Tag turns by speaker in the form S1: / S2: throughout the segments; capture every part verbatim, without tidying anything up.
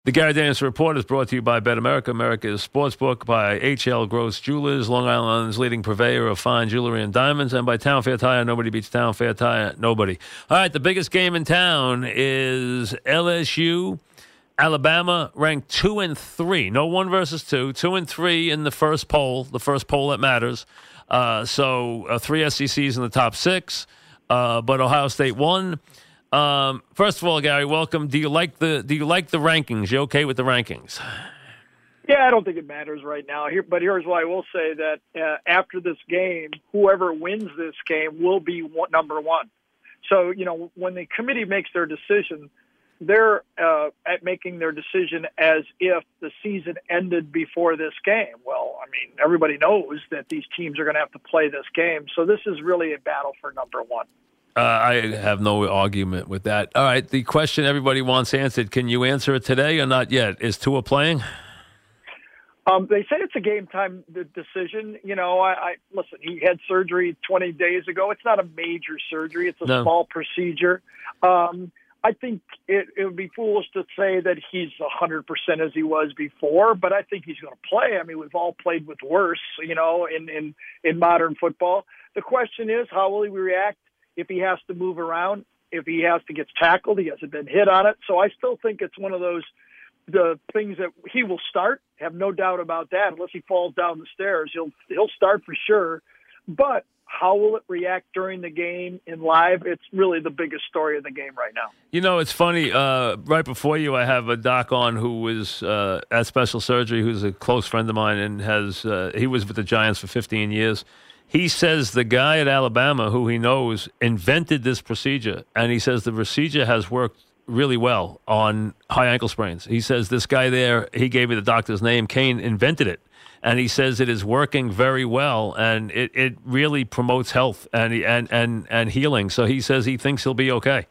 S1: The Gary Danielson Report is brought to you by Bet America, America's Sportsbook, by H L Gross Jewelers, Long Island's leading purveyor of fine jewelry and diamonds, and by Town Fair Tire. Nobody beats Town Fair Tire. Nobody. All right, the biggest game in town is L S U, Alabama, ranked two and three. No one versus two. Two and three in the first poll, the first poll that matters. Uh, so uh, three S E Cs in the top six, uh, but Ohio State won. Um, first of all, Gary, welcome. Do you like the Do you like the rankings? You okay with the rankings?
S2: Yeah, I don't think it matters right now. Here, but here's why I will say that uh, after this game, whoever wins this game will be one, number one. So, you know, when the committee makes their decision, they're uh, at making their decision as if the season ended before this game. Well, I mean, everybody knows that these teams are going to have to play this game. So this is really a battle for number one.
S1: Uh, I have no argument with that. All right, the question everybody wants answered, can you answer it today or not yet? Is Tua playing?
S2: Um, they say it's a game time decision. You know, I, I listen, he had surgery twenty days ago. It's not a major surgery. It's a
S1: No.
S2: small procedure. Um, I think it, it would be foolish to say that he's one hundred percent as he was before, but I think he's going to play. I mean, we've all played with worse, you know, in, in, in modern football. The question is, how will he react if he has to move around, if he has to get tackled? He hasn't been hit on it. So I still think it's one of those the things that he will start, have no doubt about that. Unless he falls down the stairs, he'll he'll start for sure. But how will it react during the game in live? It's really the biggest story of the game right now.
S1: You know, it's funny. Uh, right before you, I have a doc on who was uh, at special surgery, who's a close friend of mine, and has uh, he was with the Giants for fifteen years. He says the guy at Alabama, who he knows, invented this procedure, and he says the procedure has worked really well on high ankle sprains. He says this guy there, he gave me the doctor's name, Kane, invented it, and he says it is working very well, and it, it really promotes health and, and, and, and healing. So he says he thinks he'll be okay.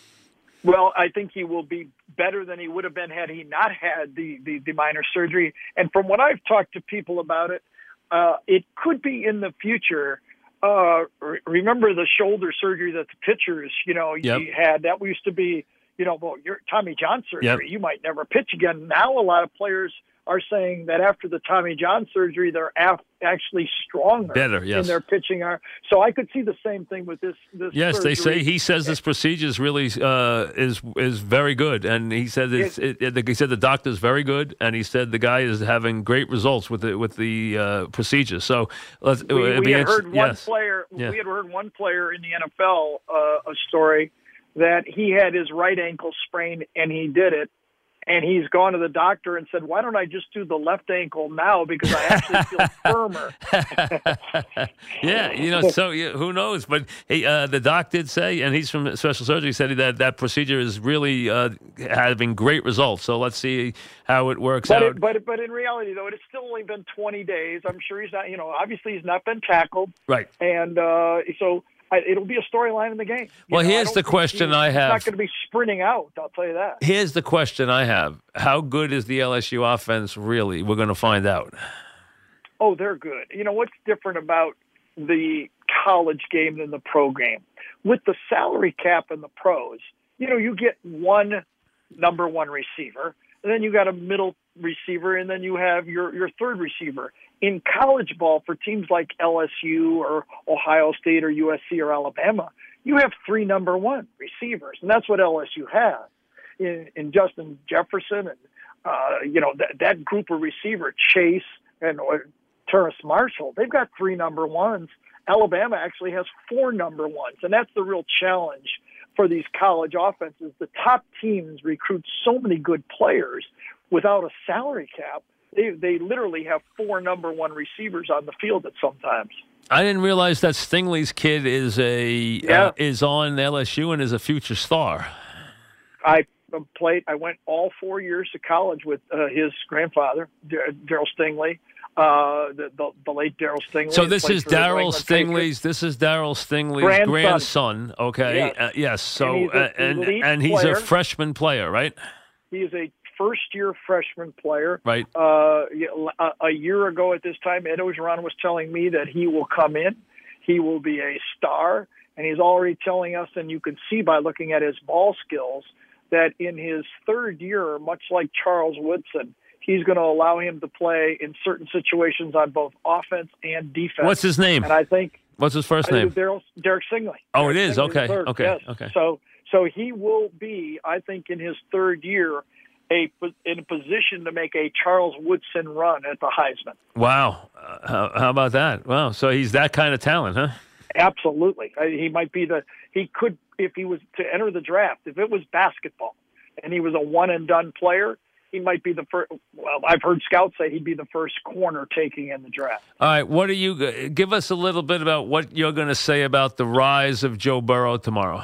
S2: Well, I think he will be better than he would have been had he not had the, the, the minor surgery. And from what I've talked to people about it, Uh, it could be in the future. Uh, re- remember the shoulder surgery that the pitchers, you know,
S1: Yep.
S2: you had? That used to be, you know, well, your Tommy John surgery.
S1: Yep.
S2: You might never pitch again. Now a lot of players are saying that after the Tommy John surgery, they're af- actually stronger
S1: Better, yes.
S2: in their pitching arm. So I could see the same thing with this. this
S1: Yes,
S2: surgery.
S1: they say he says this procedure is really uh, is is very good, and he said it's, it, it, he said the doctor's very good, and he said the guy is having great results with the with the uh, procedure. So let's.
S2: We,
S1: it'd
S2: we
S1: be
S2: had heard one
S1: yes.
S2: player.
S1: Yeah.
S2: We had heard one player in the N F L uh, a story that he had his right ankle sprained and he did it, and he's gone to the doctor and said, "Why don't I just do the left ankle now because I actually feel firmer."
S1: Yeah, you know, so yeah, who knows? But he, uh, the doc did say, and he's from special surgery, said that that procedure is really uh, having great results. So let's see how it works
S2: But
S1: out.
S2: it, but but in reality, though, it's still only been twenty days. I'm sure he's not. You know, obviously he's not been tackled,
S1: Right.
S2: and uh, so. I, it'll be a storyline in the game. You
S1: Well,
S2: know,
S1: here's
S2: I don't
S1: the
S2: think
S1: question
S2: he's,
S1: I have.
S2: He's not going to be sprinting out. I'll tell you that.
S1: Here's the question I have: how good is the L S U offense really? We're going to find out.
S2: Oh, they're good. You know, what's different about the college game than the pro game? With the salary cap and the pros, you know, you get one number one receiver, and then you got a middle receiver, and then you have your, your third receiver. In college ball, for teams like L S U or Ohio State or U S C or Alabama, you have three number one receivers, and that's what L S U has in, in Justin Jefferson and, uh, you know, that, that group of receiver, Chase and or Terrace Marshall. They've got three number ones. Alabama actually has four number ones, and that's the real challenge for these college offenses. The top teams recruit so many good players without a salary cap. They they literally have four number one receivers on the field at sometimes.
S1: I didn't realize that Stingley's kid is a
S2: Yeah.
S1: uh, is on L S U and is a future star.
S2: I played. I went all four years to college with uh, his grandfather, Daryl Stingley, uh, the, the the late Daryl Stingley.
S1: So this
S2: Played
S1: is
S2: for the New
S1: Daryl
S2: England Patriots.
S1: Stingley's. This is Daryl Stingley's
S2: Grandson.
S1: grandson. Okay.
S2: Yes.
S1: Uh, yes. So
S2: And he's a
S1: uh, and
S2: elite
S1: and he's
S2: player.
S1: a freshman player, right?
S2: He is a first-year freshman player.
S1: Right.
S2: Uh, a, a year ago at this time, Ed Ogeron was telling me that he will come in. He will be a star, and he's already telling us, and you can see by looking at his ball skills, that in his third year, much like Charles Woodson, he's going to allow him to play in certain situations on both offense and defense.
S1: What's his name?
S2: And I think
S1: what's his first name?
S2: Daryl, Derek Singley.
S1: Oh,
S2: Derek
S1: it is.
S2: Singley
S1: Okay.
S2: third,
S1: Okay.
S2: yes.
S1: Okay.
S2: So, so he will be, I think, in his third year, a in a position to make a Charles Woodson run at the Heisman.
S1: Wow. Uh, how, how about that? Wow. So he's that kind of talent, huh?
S2: Absolutely. He might be the, he could, if he was to enter the draft, if it was basketball and he was a one and done player, he might be the first. Well, I've heard scouts say he'd be the first corner taking in the draft.
S1: All right. What are you, give us a little bit about what you're going to say about the rise of Joe Burrow tomorrow.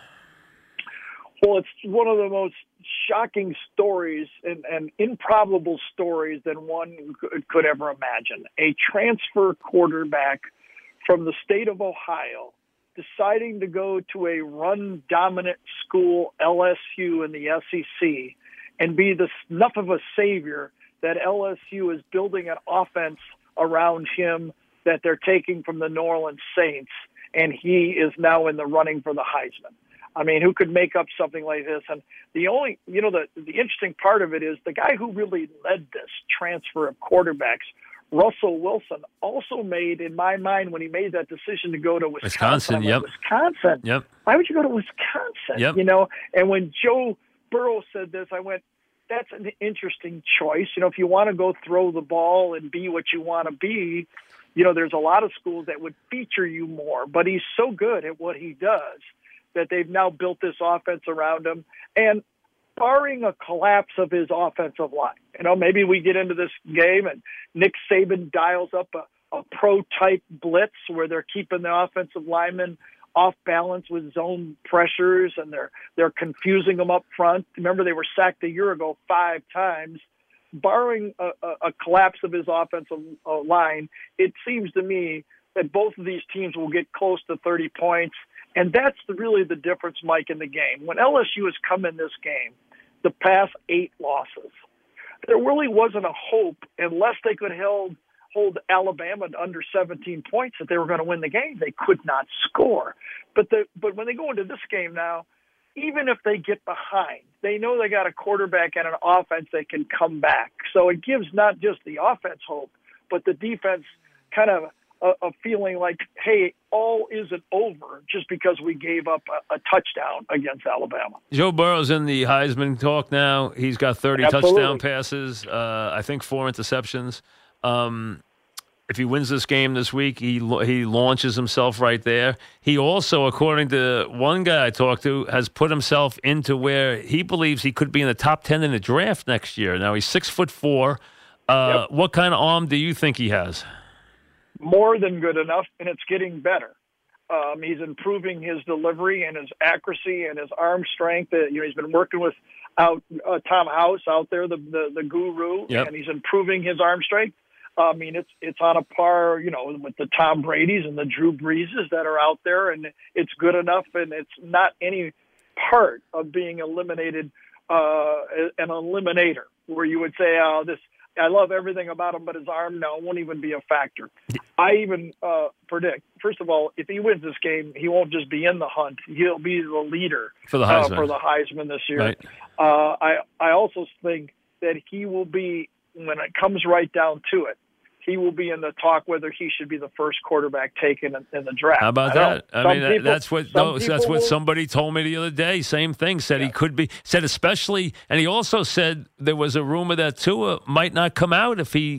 S2: Well, it's one of the most shocking stories and, and improbable stories than one could, could ever imagine. A transfer quarterback from the state of Ohio deciding to go to a run-dominant school, L S U in the S E C, and be the enough of a savior that L S U is building an offense around him that they're taking from the New Orleans Saints, and he is now in the running for the Heisman. I mean, who could make up something like this? And the only, you know, the, the interesting part of it is the guy who really led this transfer of quarterbacks, Russell Wilson, also made, in my mind, when he made that decision to go to Wisconsin.
S1: Wisconsin, yep.
S2: Like, Wisconsin?
S1: Yep.
S2: Why would you go to Wisconsin?
S1: Yep.
S2: You know, and when Joe Burrow said this, I went, that's an interesting choice. You know, if you want to go throw the ball and be what you want to be, you know, there's a lot of schools that would feature you more. But he's so good at what he does that they've now built this offense around him. And barring a collapse of his offensive line, you know, maybe we get into this game and Nick Saban dials up a, a pro-type blitz where they're keeping the offensive linemen off balance with zone pressures and they're they're confusing them up front. Remember, they were sacked a year ago five times. Barring a, a, a collapse of his offensive uh, line, it seems to me that both of these teams will get close to thirty points. And that's the, really the difference, Mike, in the game. When L S U has come in this game, the past eight losses, there really wasn't a hope, unless they could hold, hold Alabama to under seventeen points, that they were going to win the game. They could not score. But the, but when they go into this game now, even if they get behind, they know they got a quarterback and an offense that can come back. So it gives not just the offense hope, but the defense kind of a, a feeling like, hey, all isn't over just because we gave up a, a touchdown against Alabama.
S1: Joe Burrow's in the Heisman talk now. He's got thirty
S2: Absolutely.
S1: touchdown passes, uh, I think four interceptions. Um, if he wins this game this week, he he launches himself right there. He also, according to one guy I talked to, has put himself into where he believes he could be in the top ten in the draft next year. Now, he's six foot four. Uh, yep. What kind of arm do you think he has?
S2: More than good enough, and it's getting better. Um, he's improving his delivery and his accuracy and his arm strength. Uh, you know, he's been working with out uh, Tom House out there, the the, the guru,
S1: yep.
S2: and he's improving his arm strength. I mean, it's it's on a par, you know, with the Tom Brady's and the Drew Breeses that are out there, and it's good enough, and it's not any part of being eliminated, uh, an eliminator, where you would say, oh, this, I love everything about him, but his arm, no, won't even be a factor. I even uh, predict, first of all, if he wins this game, he won't just be in the hunt. He'll be the leader
S1: for the Heisman,
S2: uh, for the Heisman this year.
S1: Right.
S2: Uh, I, I also think that he will be, when it comes right down to it, he will be in the talk whether he should be the first quarterback taken in, in the draft.
S1: How about
S2: I
S1: that? I
S2: some
S1: mean, that,
S2: people,
S1: that's what no, that's what
S2: will,
S1: somebody told me the other day. Same thing. Said yeah. he could be. Said especially, and he also said there was a rumor that Tua might not come out if he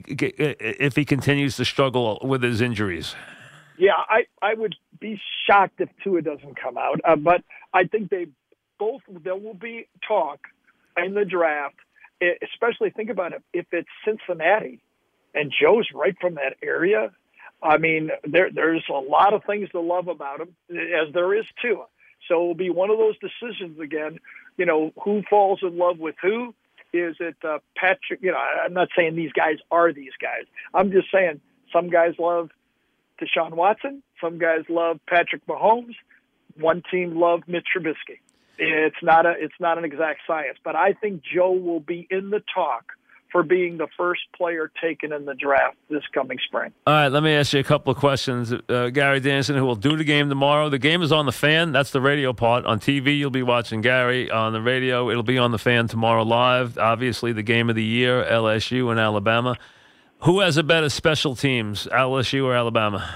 S1: if he continues to struggle with his injuries.
S2: Yeah, I, I would be shocked if Tua doesn't come out. Uh, but I think they both there will be talk in the draft. Especially think about it if it's Cincinnati. And Joe's right from that area. I mean, there there's a lot of things to love about him, as there is too. So it will be one of those decisions again. You know, who falls in love with who? Is it uh, Patrick? You know, I'm not saying these guys are these guys. I'm just saying some guys love Deshaun Watson. Some guys love Patrick Mahomes. One team loved Mitch Trubisky. It's not a it's not an exact science, but I think Joe will be in the talk for being the first player taken in the draft this coming spring.
S1: All right, let me ask you a couple of questions. Uh, Gary Danielson, who will do the game tomorrow. The game is on the Fan. That's the radio part. On T V, you'll be watching Gary. On the radio, it'll be on the Fan tomorrow live. Obviously, the game of the year, L S U and Alabama. Who has a better special teams, L S U or Alabama?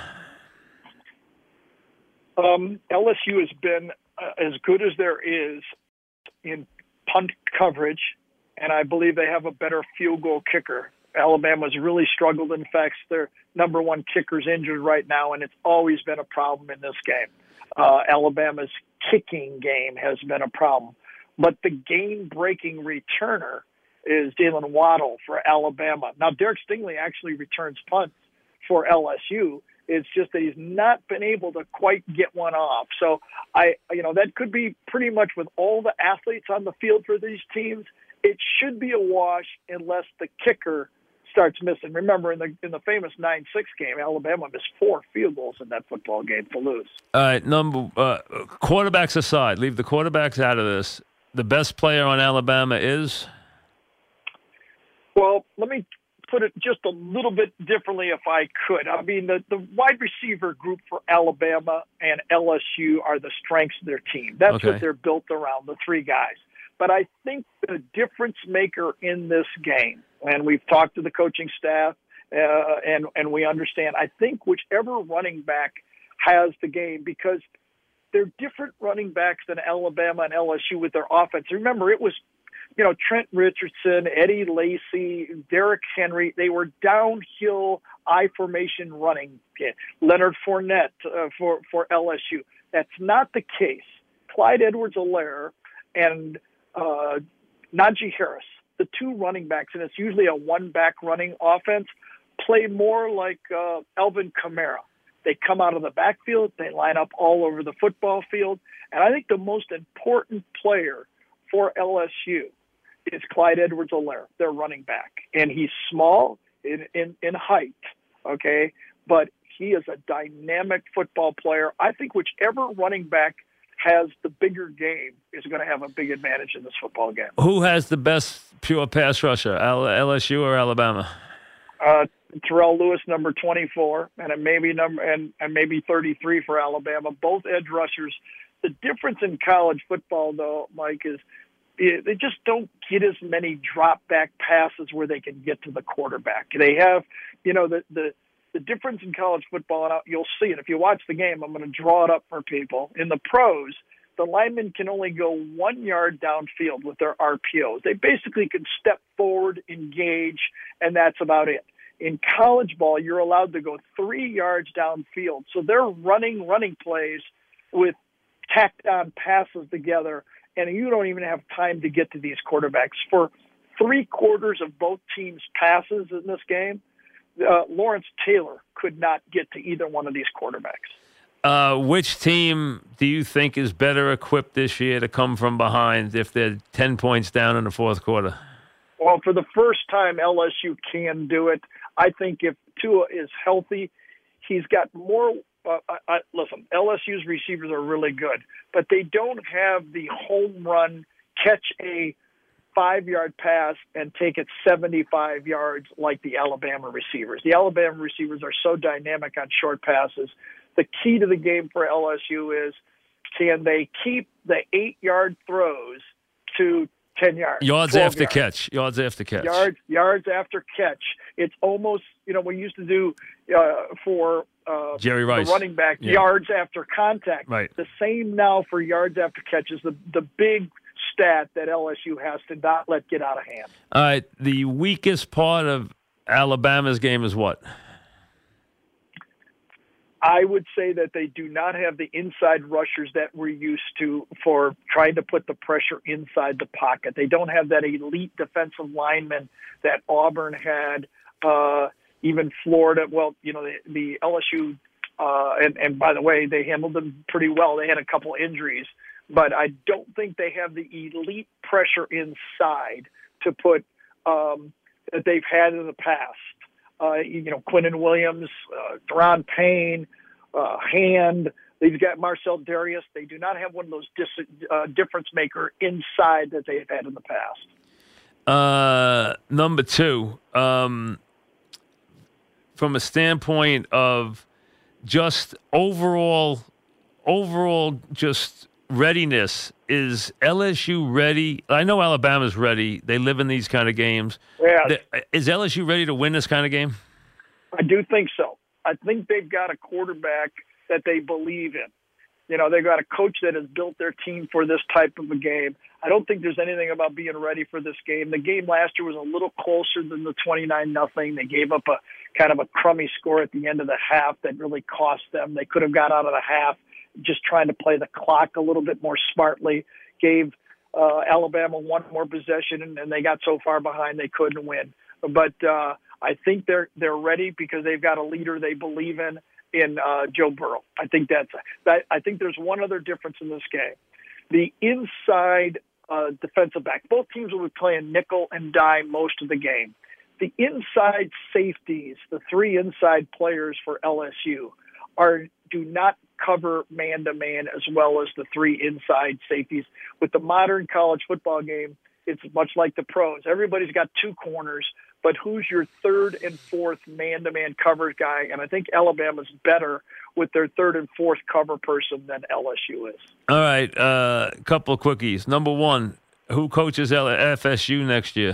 S2: Um, L S U has been uh, as good as there is in punt coverage, and I believe they have a better field goal kicker. Alabama's really struggled. In fact, their number one kicker's injured right now, and it's always been a problem in this game. Uh, Alabama's kicking game has been a problem. But the game-breaking returner is Jalen Waddle for Alabama. Now, Derek Stingley actually returns punts for L S U. It's just that he's not been able to quite get one off. So, I, you know, that could be pretty much with all the athletes on the field for these teams. It should be a wash unless the kicker starts missing. Remember, in the in the famous nine six game, Alabama missed four field goals in that football game to lose.
S1: All right, number uh, quarterbacks aside, leave the quarterbacks out of this. The best player on Alabama is?
S2: Well, let me put it just a little bit differently if I could. I mean, the, the wide receiver group for Alabama and L S U are the strengths of their team. That's
S1: Okay.
S2: what they're built around, the three guys. But I think the difference maker in this game, and we've talked to the coaching staff, uh, and, and we understand, I think whichever running back has the game, because they're different running backs than Alabama and L S U with their offense. Remember, it was, you know, Trent Richardson, Eddie Lacy, Derrick Henry. They were downhill I-formation running. Leonard Fournette uh, for, for L S U. That's not the case. Clyde Edwards-Helaire and uh, Najee Harris, the two running backs, and it's usually a one-back running offense, play more like uh, Alvin Kamara. They come out of the backfield. They line up all over the football field. And I think the most important player for L S U is Clyde Edwards-Helaire, their running back. And he's small in, in, in height, okay? But he is a dynamic football player. I think whichever running back has the bigger game is going to have a big advantage in this football game.
S1: Who has the best pure pass rusher, L S U or Alabama?
S2: Uh, Terrell Lewis, number twenty-four, and it maybe number and, and maybe thirty-three for Alabama. Both edge rushers. The difference in college football, though, Mike, is they just don't get as many drop back passes where they can get to the quarterback. They have, you know, the the, the difference in college football, and you'll see it if you watch the game. I'm going to draw it up for people. In the pros, the linemen can only go one yard downfield with their R P Os. They basically can step forward, engage, and that's about it. In college ball, you're allowed to go three yards downfield. So they're running running plays with tacked on passes together, and you don't even have time to get to these quarterbacks. For three quarters of both teams' passes in this game, uh, Lawrence Taylor could not get to either one of these quarterbacks.
S1: Uh, which team do you think is better equipped this year to come from behind if they're ten points down in the fourth quarter?
S2: Well, for the first time, L S U can do it. I think if Tua is healthy, he's got more uh, – I, listen, L S U's receivers are really good, but they don't have the home run, catch a five-yard pass and take it seventy-five yards like the Alabama receivers. The Alabama receivers are so dynamic on short passes. The key to the game for L S U is, can they keep the eight-yard throws to ten yards?
S1: Yards after
S2: yards.
S1: catch. Yards after catch.
S2: Yards, yards after catch. It's almost, you know, we used to do uh, for uh,
S1: Jerry Rice.
S2: the running back,
S1: Yeah.
S2: yards after contact.
S1: Right.
S2: The same now for yards after catch is the, the big stat that L S U has to not let get out of hand.
S1: All right. The weakest part of Alabama's game is what?
S2: I would say that they do not have the inside rushers that we're used to for trying to put the pressure inside the pocket. They don't have that elite defensive lineman that Auburn had, uh, even Florida. Well, you know, the, the L S U, uh, and, and by the way, they handled them pretty well. They had a couple injuries, but I don't think they have the elite pressure inside to put um, that they've had in the past. Uh, you know, Quinnen Williams, uh, Deron Payne, uh, Hand. They've got Marcel Darius. They do not have one of those dis- uh, difference maker inside that they've had in the past.
S1: Uh, number two, um, from a standpoint of just overall, overall, just readiness. Is L S U ready? I know Alabama's ready. They live in these kind of games.
S2: Yeah.
S1: Is L S U ready to win this kind of game?
S2: I do think so. I think they've got a quarterback that they believe in. You know, they've got a coach that has built their team for this type of a game. I don't think there's anything about being ready for this game. The game last year was a little closer than the twenty-nine nothing. They gave up a kind of a crummy score at the end of the half that really cost them. They could have got out of the half just trying to play the clock a little bit more smartly, gave uh, Alabama one more possession, and, and they got so far behind they couldn't win. But uh, I think they're they're ready because they've got a leader they believe in, in uh, Joe Burrow. I think that's that. I think there's one other difference in this game: the inside uh, defensive back. Both teams will be playing nickel and dime most of the game. The inside safeties, the three inside players for L S U, are do not cover man-to-man as well as the three inside safeties. With the modern college football game, it's much like the pros. Everybody's got two corners, but who's your third and fourth man-to-man cover guy? And I think Alabama's better with their third and fourth cover person than L S U is.
S1: All right, a uh, couple of quickies. Number one, who coaches F S U next year?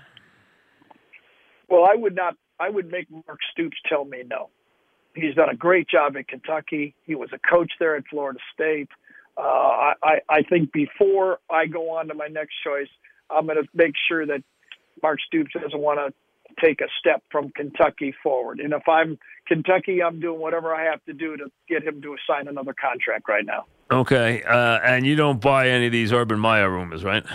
S2: Well, I would not. I would make Mark Stoops tell me no. He's done a great job at Kentucky. He was a coach there at Florida State. Uh, I, I think before I go on to my next choice, I'm going to make sure that Mark Stoops doesn't want to take a step from Kentucky forward. And if I'm Kentucky, I'm doing whatever I have to do to get him to sign another contract right now.
S1: Okay, uh, and you don't buy any of these Urban Meyer rumors, right?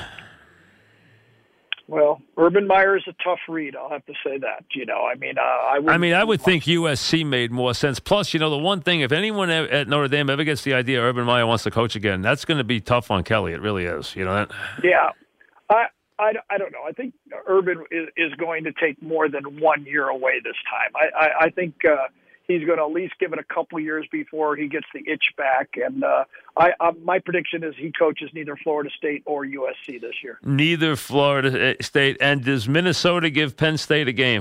S2: Well, Urban Meyer is a tough read. I'll have to say that. You know, I mean, uh, I would.
S1: I mean, I would think U S C made more sense. Plus, you know, the one thing, if anyone at Notre Dame ever gets the idea Urban Meyer wants to coach again, that's going to be tough on Kelly. It really is. You know that?
S2: Yeah, I, I, I don't know. I think Urban is, is going to take more than one year away this time. I, I, I think uh, he's going to at least give it a couple years before he gets the itch back. And uh, I, I, my prediction is he coaches neither Florida State or U S C this year.
S1: Neither Florida State. And does Minnesota give Penn State a game?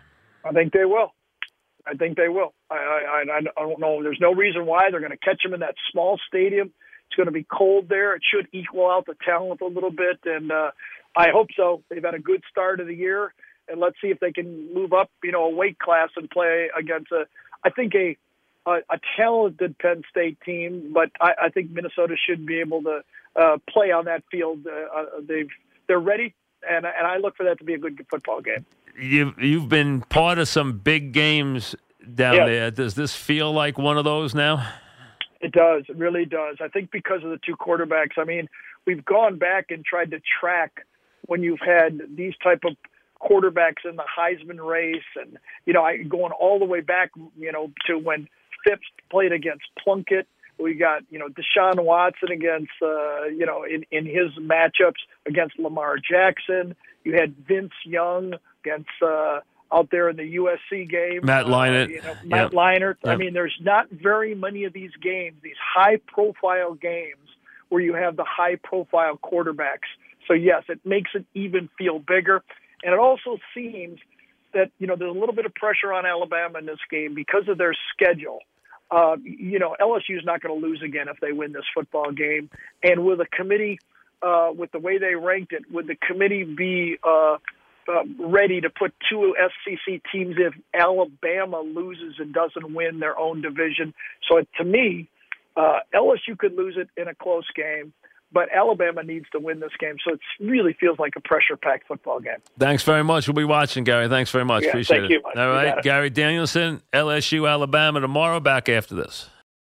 S2: I think they will. I think they will. I, I, I don't know. There's no reason why. They're going to catch them in that small stadium. It's going to be cold there. It should equal out the talent a little bit. And uh, I hope so. They've had a good start of the year. And let's see if they can move up, you know, a weight class and play against a, I think a, a, a talented Penn State team, but I, I think Minnesota should be able to uh, play on that field. Uh, they've they're ready, and and I look for that to be a good football game.
S1: You've you've been part of some big games down
S2: yes.
S1: there. Does this feel like one of those now?
S2: It does. It really does. I think because of the two quarterbacks. I mean, we've gone back and tried to track when you've had these type of quarterbacks in the Heisman race, and you know, I going all the way back, you know, to when Phipps played against Plunkett. We got, you know, Deshaun Watson against, uh, you know, in, in his matchups against Lamar Jackson. You had Vince Young against uh, out there in the U S C game.
S1: Matt Leinart.
S2: Uh, you know, Matt
S1: yep.
S2: Leinart.
S1: Yep.
S2: I mean, there's not very many of these games, these high-profile games, where you have the high-profile quarterbacks. So yes, it makes it even feel bigger. And it also seems that, you know, there's a little bit of pressure on Alabama in this game because of their schedule. Uh, you know, L S U is not going to lose again if they win this football game. And with a committee, uh, with the way they ranked it, would the committee be uh, uh, ready to put two S E C teams if Alabama loses and doesn't win their own division? So to me, uh, L S U could lose it in a close game. But Alabama needs to win this game, so it really feels like a pressure-packed football game.
S1: Thanks very much. We'll be watching, Gary. Thanks very much.
S2: Yeah,
S1: Appreciate
S2: thank
S1: it.
S2: you.
S1: All right, Gary Danielson, L S U, Alabama tomorrow. Back after this.